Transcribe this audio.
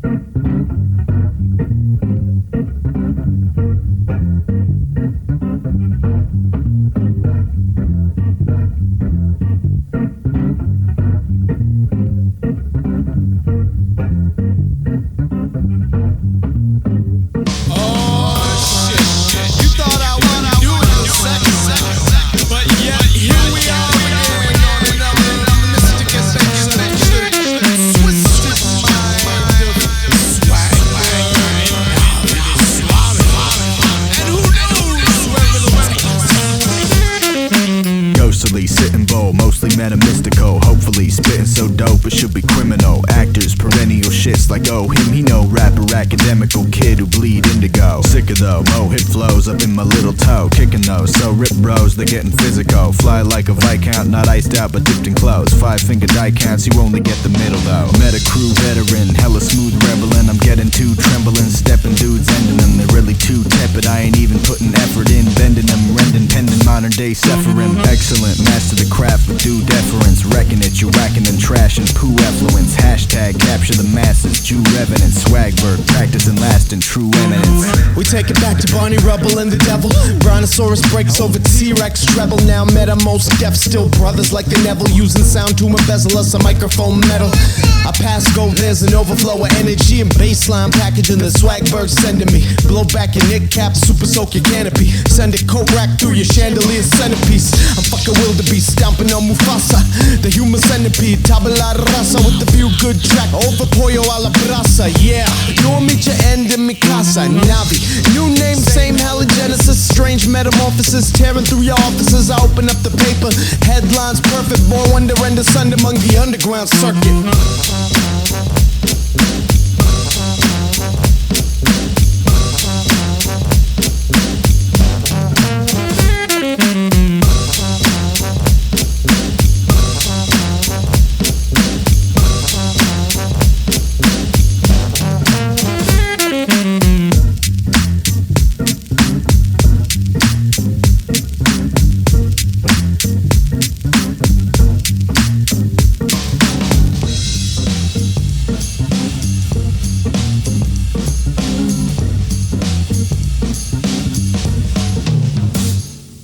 Sitting bold, mostly metaphysical. Hopefully spitting so dope it should be criminal. Actors, perennial shits like oh him, he no rapper, academical kid who bleed indigo. Sicker though, mo hit flows up in my little toe. Kicking those, so rip bros, they're getting physical. Fly like a Viscount, not iced out but dipped in clothes. 5-finger die counts, you only get the middle though. Meta crew veteran, hella smooth rebelin'. I'm getting too trembling, stepping dudes ending them. They're really too tepid, I ain't even putting effort in. Bending them, rending, pending modern day Sephirim. Excellent, master the craft with due deference. Wrecking it, you're whacking and trashing poo effluence. Hashtag capture the masses, Jew revenant. Swagberg, practicing lasting true eminence. We take it back to Barney Rubble and the devil. Brontosaurus breaks over T-Rex treble. Now meta, most deaf, still brothers like the Neville. Using sound to embezzle us a microphone metal. I pass go, there's an overflow of energy and baseline packaging the Swagberg sending me. Blow back your nick cap, super soak your canopy. Send a coat rack through your chandelier centerpiece. I'm fucking wildebeest, stomping on Mufasa, the human centipede. Tabula rasa with the few good track. Over pollo a la brasa, yeah. No meet your end in mi casa, Navi. New name, same halogenesis. Strange metamorphosis, tearing through your offices. I open up the paper, headlines perfect. Born wonder and the sun among the underground circuit.